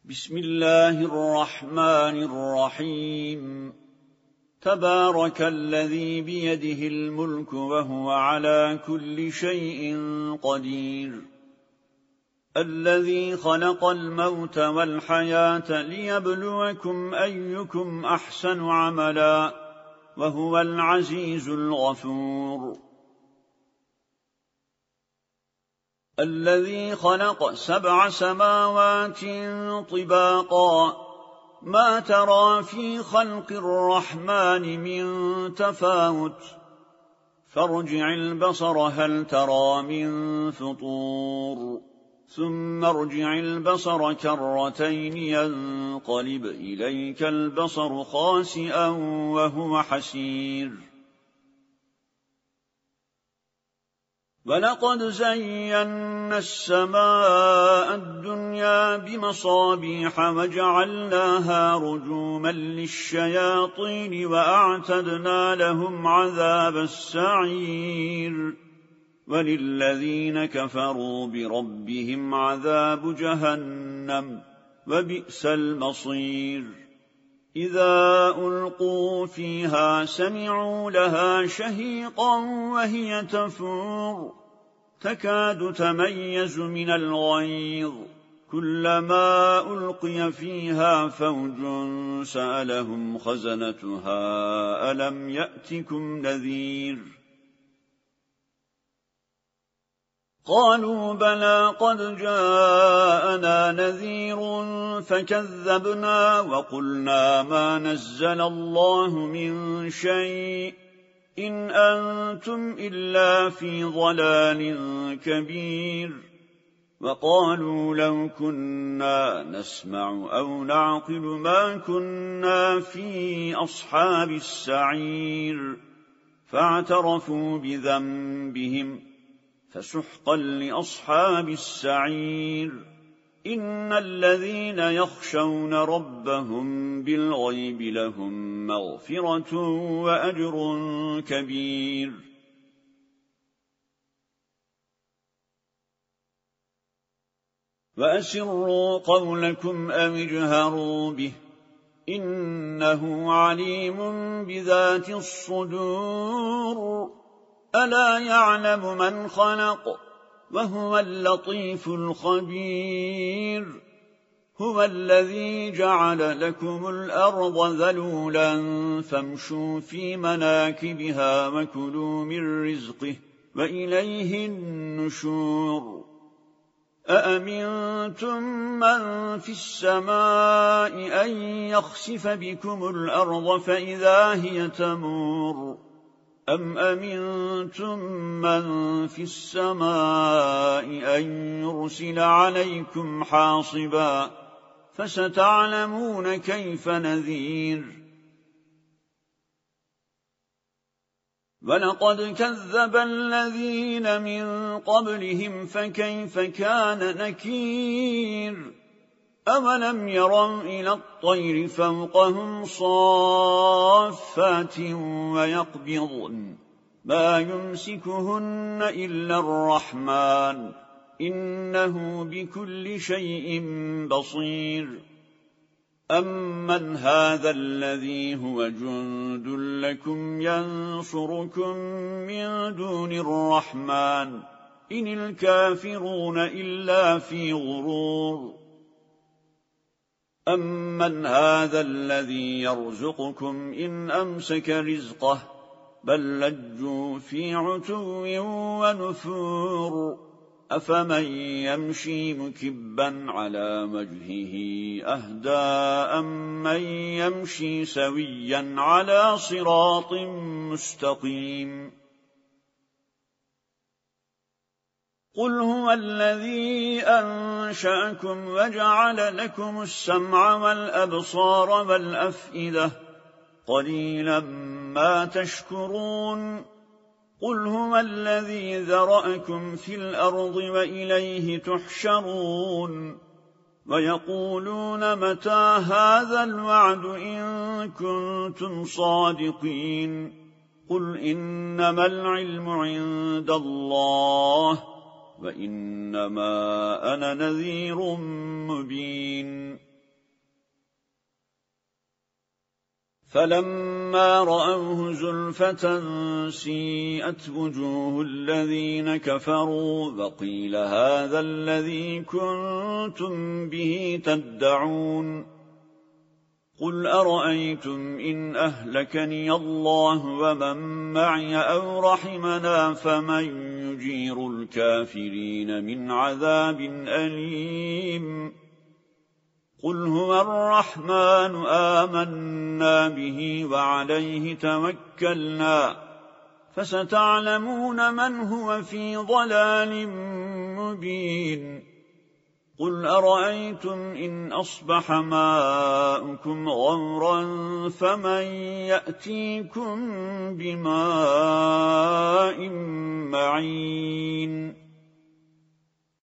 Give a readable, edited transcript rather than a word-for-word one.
بسم الله الرحمن الرحيم تبارك الذي بيده الملك وهو على كل شيء قدير الذي خلق الموت والحياة ليبلوكم أيكم أحسن عملا وهو العزيز الغفور الذي خلق 7 سماوات طباقا ما ترى في خلق الرحمن من تفاوت فارجع البصر هل ترى من فطور ثم ارجع البصر كرتين ينقلب إليك البصر خاسئا وهو حسير ولقد زينا السماء الدنيا بمصابيح وجعلناها رجوما للشياطين وأعتدنا لهم عذاب السعير وللذين كفروا بربهم عذاب جهنم وبئس المصير إذا ألقوا فيها سمعوا لها شهيقا وهي تفور تكاد تميز من الغيظ كلما ألقي فيها فوج سألهم خزنتها ألم يأتكم نذير قالوا بلى قد جاءنا نذير فكذبنا وقلنا ما نزل الله من شيء إن أنتم إلا في ضلال كبير وقالوا لو كنا نسمع أو نعقل ما كنا في أصحاب السعير فاعترفوا بذنبهم فسحقا لأصحاب السعير إن الذين يخشون ربهم بالغيب لهم مغفرة وأجر كبير وأسروا قولكم أو اجهروا به إنه عليم بذات الصدور ألا يعلم من خلق وهو اللطيف الخبير هو الذي جعل لكم الأرض ذلولا فامشوا في مناكبها وكلوا من رزقه وإليه النشور أأمنتم من في السماء أن يخسف بكم الأرض فإذا هي تمور أم أمنتم من في السماء أن يرسل عليكم حاصبا فستعلمون كيف نذير ولقد كذب الذين من قبلهم فكيف كان نكير أولم يروا إلى الطير فوقهم صافات ويقبضن ما يمسكهن إلا الرحمن إنه بكل شيء بصير أمن هذا الذي هو جند لكم ينصركم من دون الرحمن إن الكافرون إلا في غرور أمن هذا الذي يرزقكم إن أمسك رزقه بل لجوا في عتو ونفور أفمن يمشي مكبا على وجهه أهدى أمن يمشي سويا على صراط مستقيم قل هو الذي أنشأكم وجعل لكم السمع والأبصار والأفئدة قليلا ما تشكرون قل هو الذي ذرأكم في الأرض وإليه تحشرون ويقولون متى هذا الوعد إن كنتم صادقين قل إنما العلم عند الله وإنما أنا نذير مبين فلما رأوه زلفة سيئت وجوه الذين كفروا وقيل هذا الذي كنتم به تدعون قل أرأيتم إن أهلكني الله ومن معي أو رحمنا فمن يجير الكافرين من عذاب أليم قل هو الرحمن آمنا به وعليه توكلنا فستعلمون من هو في ضلال مبين قل أرأيتم إن أصبح ماؤكم غورا فمن يأتيكم بماء معين